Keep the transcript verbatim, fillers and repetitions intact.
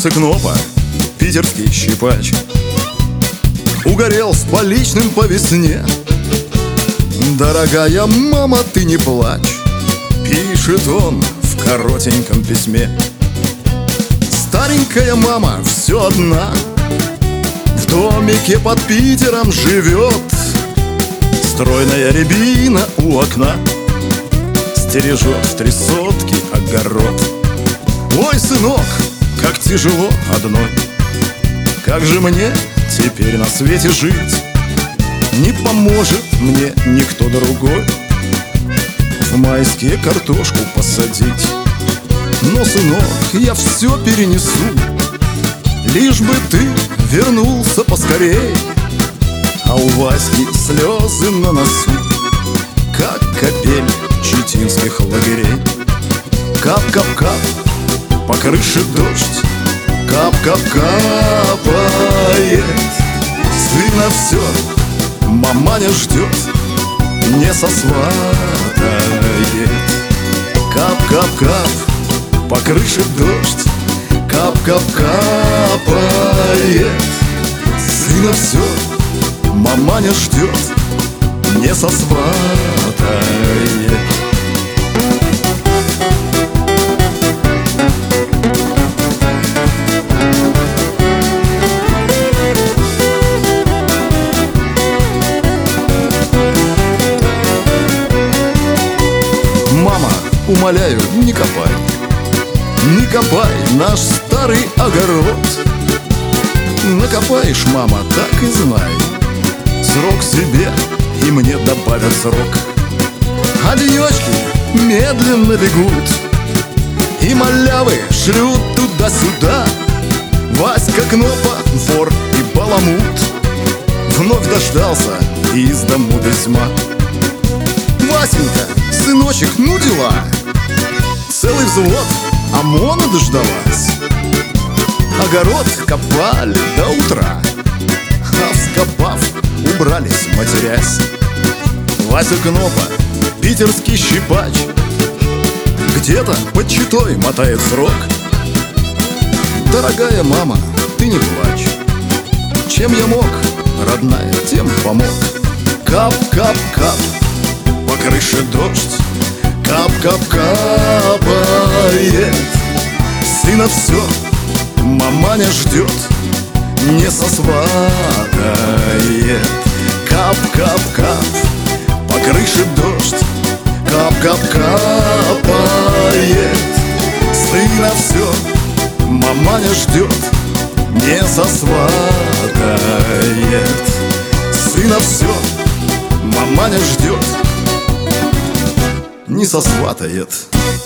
Вася Кнопа, питерский щипач, угорел с поличным по весне. Дорогая мама, ты не плачь, пишет он в коротеньком письме. Старенькая мама все одна в домике под Питером живет. Стройная рябина у окна стережет в три сотки огород. Ой, сынок, как тяжело одной, как же мне теперь на свете жить? Не поможет мне никто другой в майске картошку посадить. Но, сынок, я все перенесу, лишь бы ты вернулся поскорей. А у Васьки слезы на носу, как капель читинских лагерей. Кап-кап-кап, по крыше дождь, кап-кап-капает. Сына все маманя ждет, не сосватает. Кап-кап-кап, по крыше дождь, кап-кап-капает. Сына все маманя ждет, не сосватает. Мама, умоляю, не копай, не копай наш старый огород. Накопаешь, мама, так и знай, срок себе и мне добавят срок. А денечки медленно бегут, и малявы шлют туда-сюда. Васька Кнопа, вор и баламут, вновь дождался из дому письма. Васенька, сыночек, ну дела, целый взвод ОМОНа дождалась. Огород копали до утра, а вскопав, убрались, матерясь. Вася Кнопа, питерский щипач, где-то под Читой мотает срок. Дорогая мама, ты не плачь, чем я мог, родная, тем помог. Кап-кап-кап, по крыше дождь, кап-кап-капает. Сына все маманя ждет, не сосватает. Кап-кап-кап, по крыше дождь, кап-кап-капает. Сына все маманя ждет, не сосватает. Сына все маманя ждет, не сосватает.